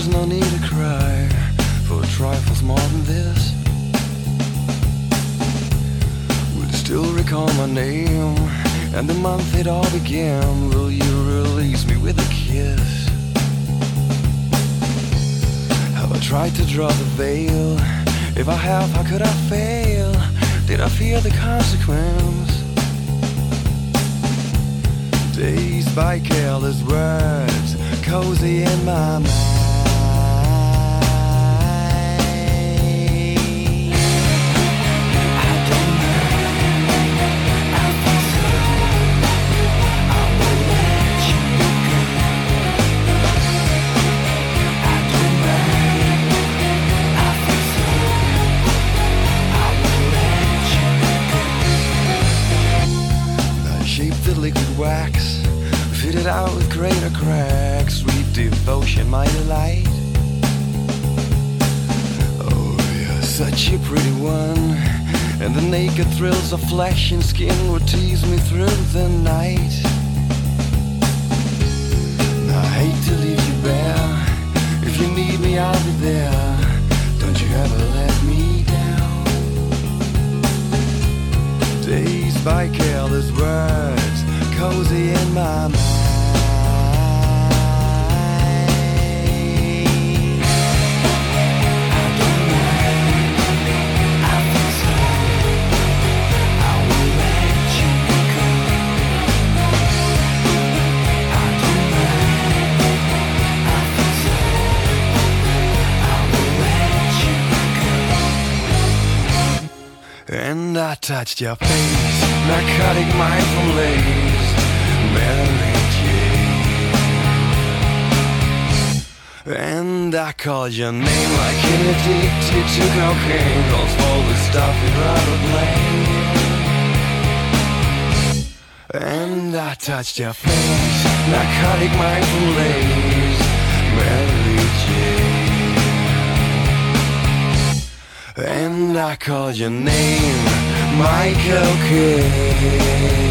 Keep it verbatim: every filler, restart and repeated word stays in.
there's no need to cry for trifles more than this. Would still recall my name and the month it all began. Will you release me with a kiss? Have I tried to draw the veil? If I have, how could I fail? Did I fear the consequence? Dazed by careless words, cozy in my mind. The liquid wax, fitted out with greater cracks. Sweet devotion, my delight. Oh, you're such a pretty one, and the naked thrills of flesh and skin would tease me through the night. Now, I hate to leave you bare. If you need me, I'll be there. Don't you ever let me down. Dazed by careless words, cozy in my mind. I don't mind, I feel so. I will let you go. I don't mind, I feel so. I will let you go. And I touched your face, narcotic mindful lace, Mary Jane. And I called your name like an addicted to cocaine, calls for the stuff you'd rather blame. And I touched your face, narcotic mindful lace, Mary Jane. And I called your name, my cocaine.